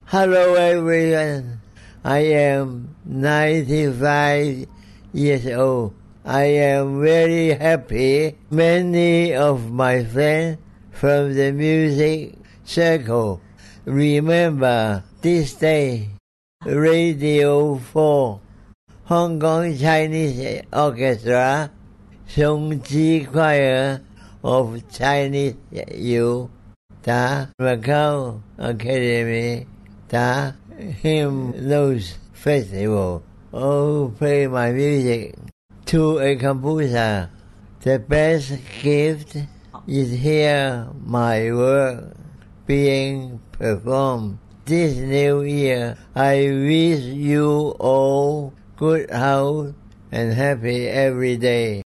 Hello everyone, I am 95 years old. I am very happy. Many of my friends from the music circle remember this day. Radio 4, Hong Kong Chinese Orchestra, Song Ji Choir of Chinese Youth, the Macau Academy, the Hymnals Festival. Oh, play my music to a composer. The best gift is hear my work being performed. This new year, I wish you all good health and happy every day.